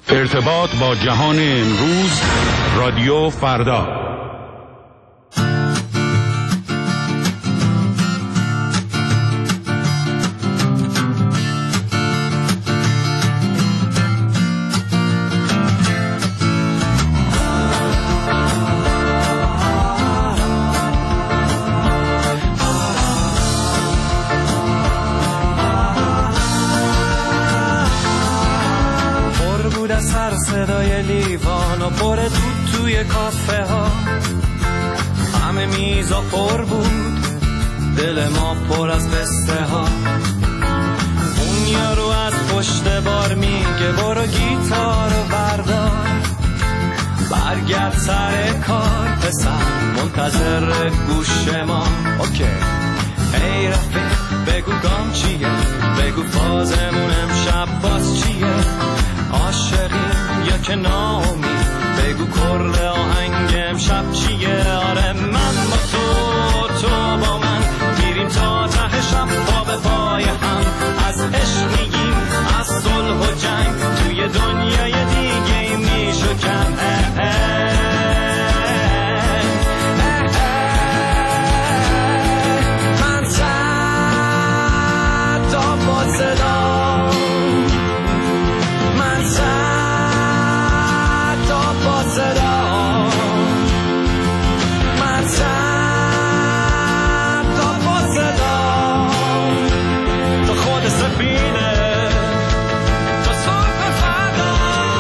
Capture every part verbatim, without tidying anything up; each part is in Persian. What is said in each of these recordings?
ارتباط با جهان امروز، رادیو فردا. صدای لیوان و پر دود توی کافه ها، همه میزا پر بود، دل ما پر از قصه ها. اون یارو از پشت بار میگه برو گیتار و بردار، برگرد سر کار پسر، منتظر گوش ما. اوکی ای رفیق بگو گام چیه، بگو فازمون امشب باز چیه، عاشقیم یا که ناامید، بگو کرد آهنگ امشب چیه. آره من با تو، تو با من، میریم تا ته شب پا به پای هم، از عشق میگیم، از صلح و جنگ، توی دنیای دیگه میشو کم. من صد تا با صدا، من صد تا با صدا، من صد تا با صدا، تا خود سفینه، تا صبح فردا.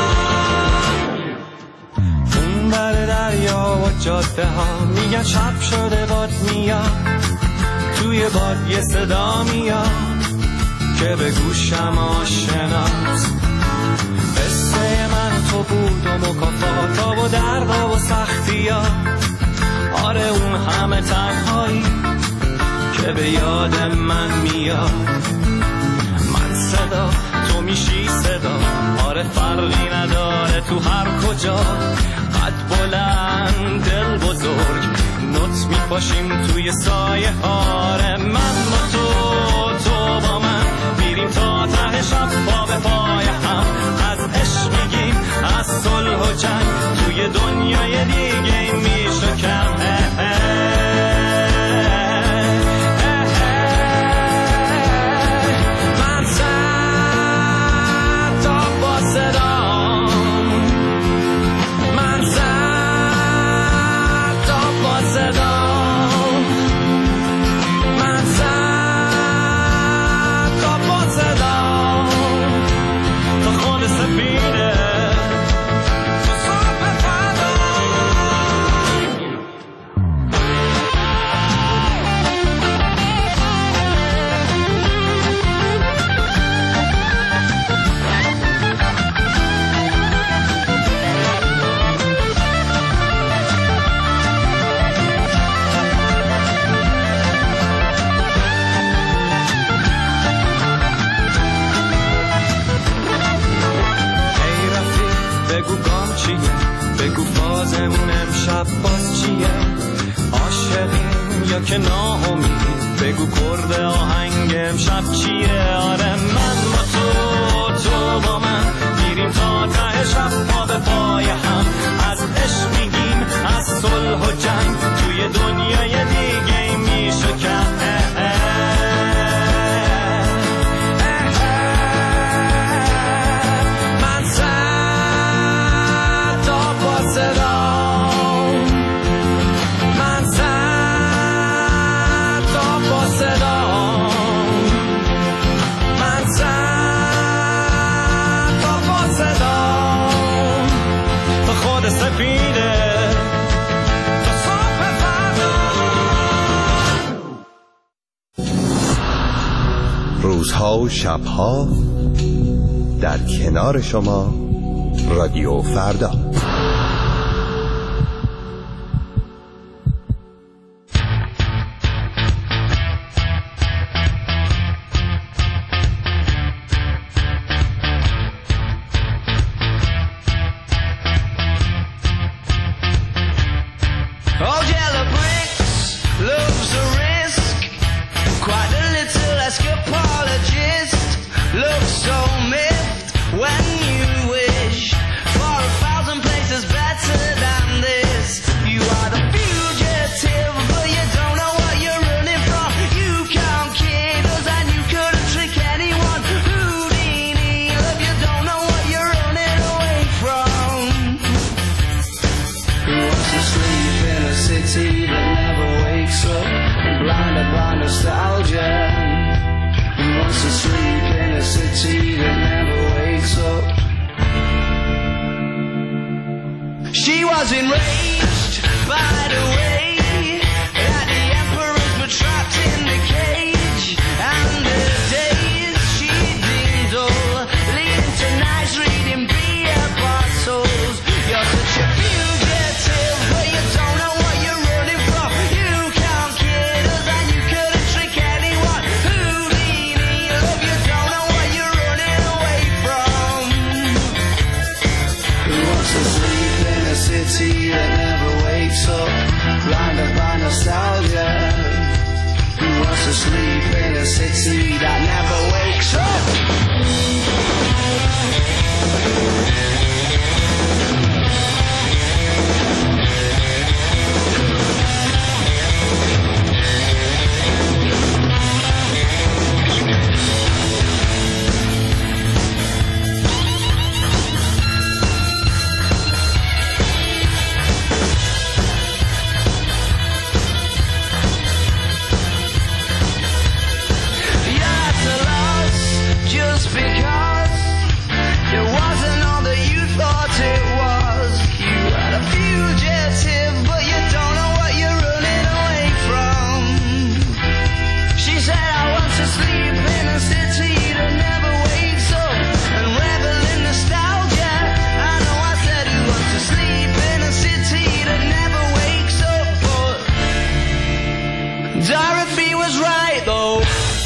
اون بر دریا و جاده ها میگن شب شده باد میاد، توی باد یه صدا میاد که به گوشم آشناست. قصه من تو بود و مکافاتا و دردا و سختی ها، آره اون همه تنهایی که به یاد من میاد. من صدا تو میشی صدا، آره فرقی نداره تو هر کجا، قد بلند دل بزرگ، نوت میپاشیم توی سایه. آره من با تو، تو با من، میریم تا ته شب پا به پای هم، از عشق میگیم، از صلح و جنگ، توی دنیای دیگه میشه کم. من صد تا با صدا، من صد تا با صدا، من صد تا با صدا، تا خود سفینه، تا صبح فردا. بگو گام چیه، بگو فازمون امشب باز چیه، عاشقیم یا که ناامید، بگو کرد آهنگ امشب چیه. آره من با تو، تو با من، میریم تا ته شب پا به پای هم، از عشق میگیم، از صلح و جنگ، توی دنیای دیگه میشه کم. روزها و شبها در کنار شما، رادیو فردا. Look so miffed when you wish nostalgia. He wants to sleep in a city that never wakes up. She was enraged by the way that the emperors were trapped in the cage, and the days she deemed dull, leading to nights reading beer bottles. You're such a fugitive, but you don't know what you're running from. You can't kid us and you couldn't trick anyone. Houdini, love, you don't know what you're running away from. Who wants to sleep in a city that never wakes up, blinded by nostalgia? Who wants to sleep in a city that never wakes up? Just because it wasn't all that you thought it was. You are a fugitive, but you don't know what you're running away from. She said, I want to sleep in a city that never wakes up and revel in nostalgia. I know I said you want to sleep in a city that never wakes up, but Dorothy was right though.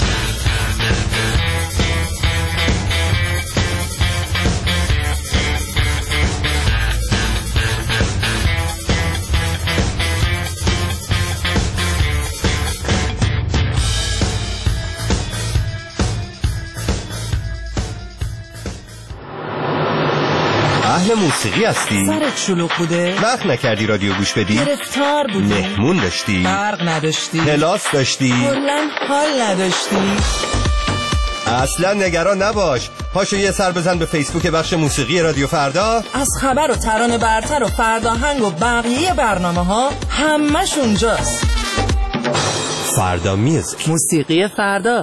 اهل موسیقی هستی؟ سرت شلوغ بوده؟ وقت نکردی رادیو گوش بدی؟ گرفتار بودی؟ مهمون داشتی؟ برق نداشتی؟ کلاس داشتی؟ کلاً حال نداشتی؟ اصلا نگران نباش، پاشو یه سر بزن به فیسبوک بخش موسیقی رادیو فردا. از خبر و ترانه برتر و فرداهنگ و بقیه برنامه ها همش اونجاست. فردا میوزیک، موسیقی فردا.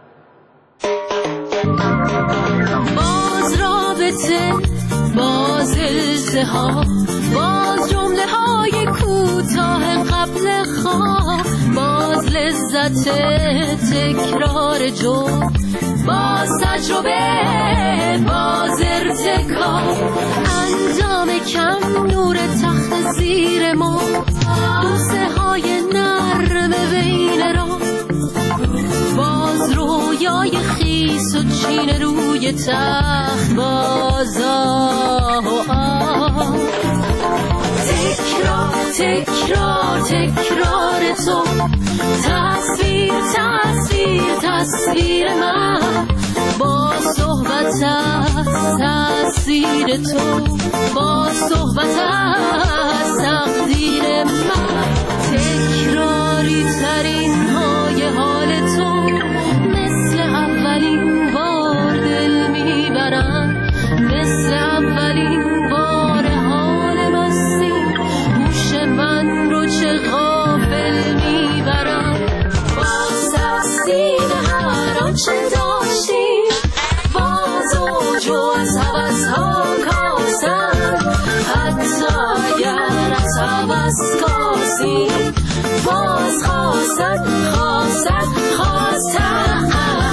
باز رابطه، باز التهاب، باز جمله های کوتاه قبل خواب، باز لذت تکرار جمله، باز تجربه، باز ارتکاب، انجام کم نور تخت زیر ما، بوسه های نرم بین را، باز رویای خیس و چین روی تخت، باز آه و آه، تکرار تکرار تکرار تو، تصویر تصویر تصویر من، با صحبت از تأثیر تو، با صحبت از تقدیر من، تکراری ترین های حال تو، مثل اولین بار دل میبرن، مثل اولین بار حال مستی، گوش من رو چه غافل میبرن، باز تصدیق هر آنچه داشتیم، باز اوج و از حوض ها کاسن، حتی اگر از حوض کاسیم، باز خواستن خواستن خواستن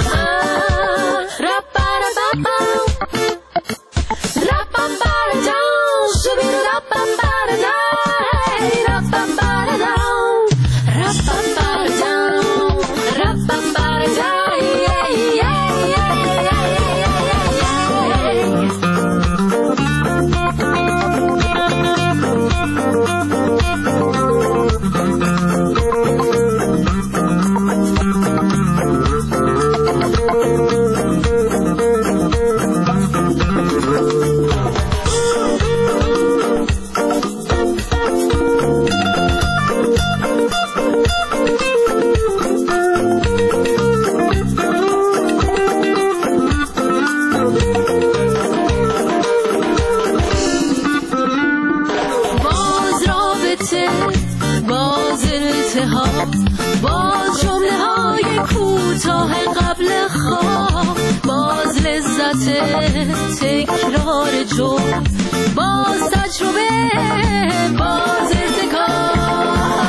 رب برم رب برم شبیر رب برم رب برم رب برم رب برم حسرت تکرار جو، باز تجربه، باز ارتکار.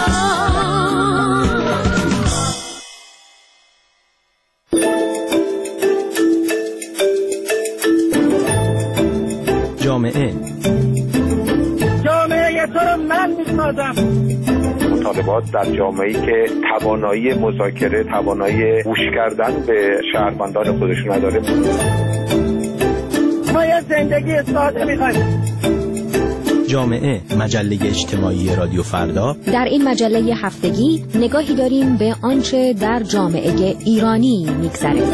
جامعه جامعه تو رو من میسازم. مطالبات در جامعه‌ای که توانایی مذاکره، توانایی گوش کردن به شهروندان خودش نداره. ما یه زندگی ساده می‌خوایم. جامعه، مجله اجتماعی رادیو فردا. در این مجله هفتگی نگاهی داریم به آنچه در جامعه ایرانی می‌گذره.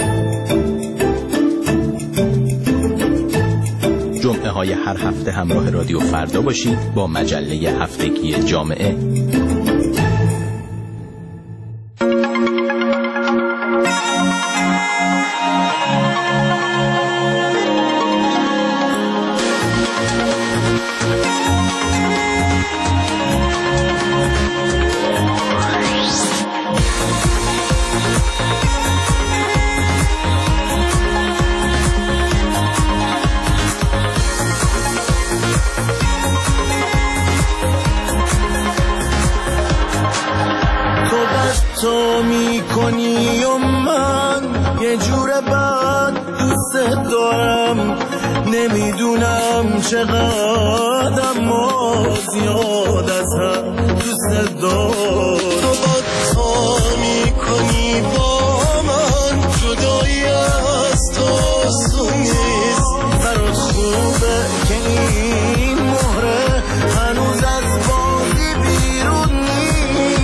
جمعه های هر هفته همراه رادیو فردا باشید با مجله هفتگی جامعه. تو میکنی و من یه جور بد دوست دارم، نمیدونم چقدر ما زیاد از هم دوست دارم. تو با تو میکنی با من، جدایی از تو سونیست. برات خوبه که این مهره هنوز از بازی بیرون نیست.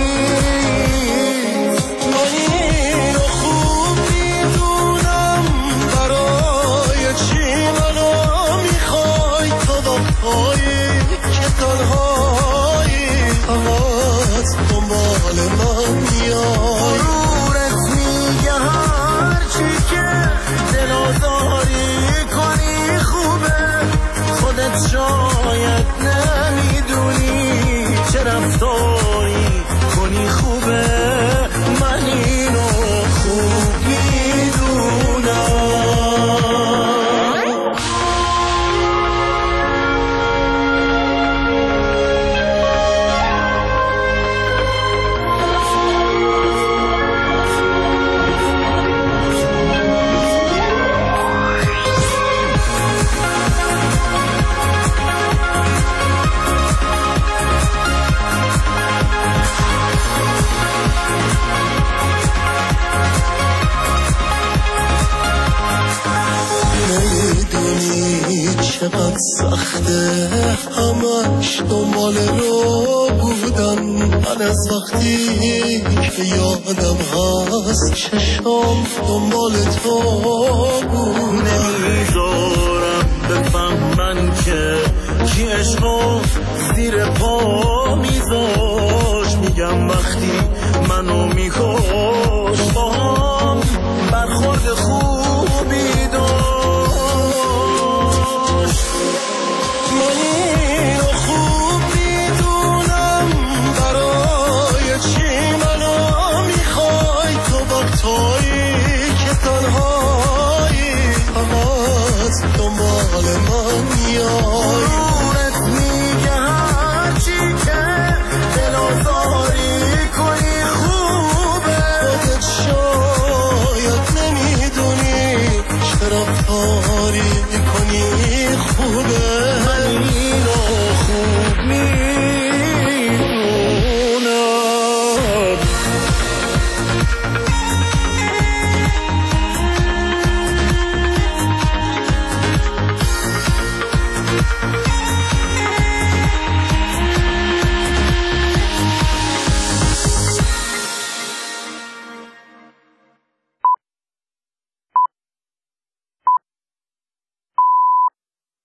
من اینو خوب میدونم برای چی منو میخوای. تو وقتایی که تنهایی همت دنبال من میای. غرورت میگه هرچی که دل آزاری کنی خوبه، خودت شاید نمیدونی چه رفتاری کنی خوبه. من اینو خوب میدونم. چقدر سخته همش دنبال رو بودن. من از وقتی که یادم هست چشم دنبال تو بود. نمیذارم بفهمن که کی عشقو زیر پا میذاش. میگم وقتی منو میکش با هم برخورد خوبی داشت. تویی که تنهایی همت دنبال من میای.